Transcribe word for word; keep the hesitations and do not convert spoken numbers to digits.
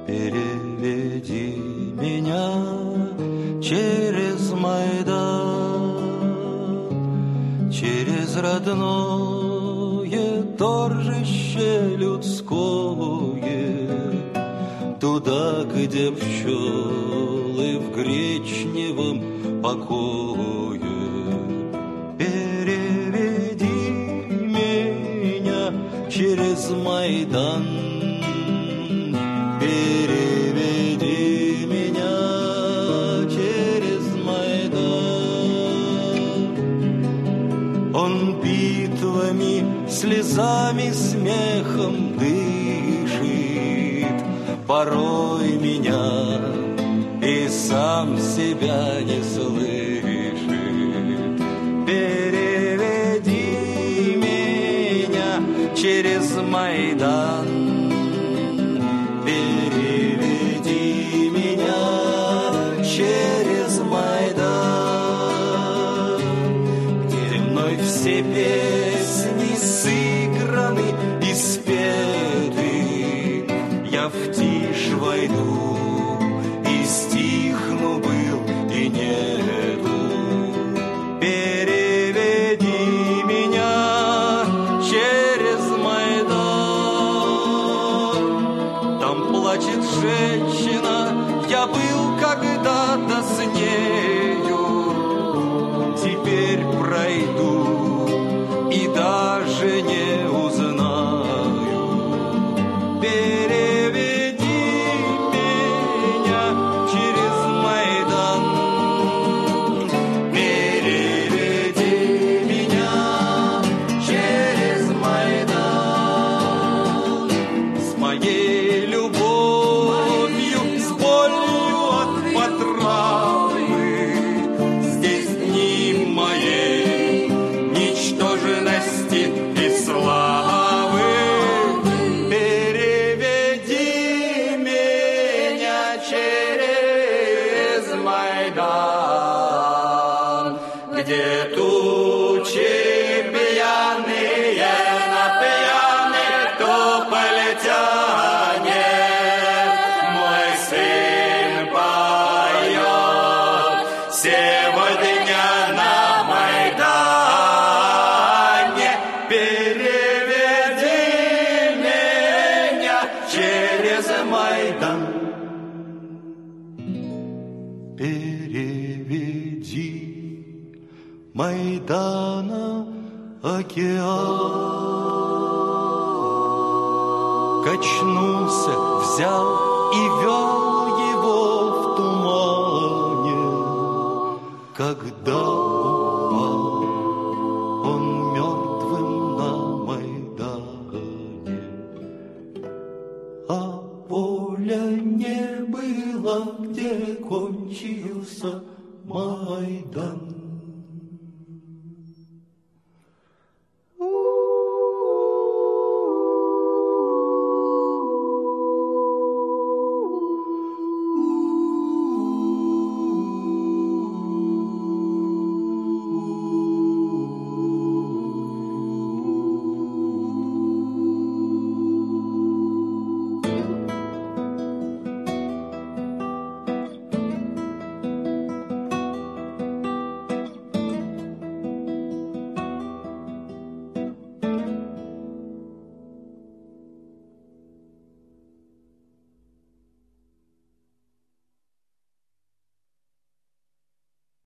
Переведи меня через Майдан, через родное торжище людское, туда, где пчелы в гречневом покое. Переведи меня через Майдан, переведи меня через Майдан. Он битвами, слезами, смехом дышит, порой меня и сам себя не слышит. Переведи меня через Майдан, переведи меня через Майдан, где мной все песни сыграны и спеты. Я в тишь войду и стихну был и нету. Переведи меня через Майдан. Там плачет женщина, я был когда-то с нею, теперь пройду и даже не узнаю. Переведи меня через Майдан, переведи меня через Майдан. С моей любовью, с болью от потравы, здесь дни моей ничтожности и славы. Переведи меня через Майдан, где тучи пьяные на пьяных тополетянет. Мой сын поет сегодня на Майдане. Переведи меня через Майдан, переведи Майдана океан. Качнулся, взял и вел его в тумане, когда упал он мертвым на Майдане. А поля не было, где кончился Майдан.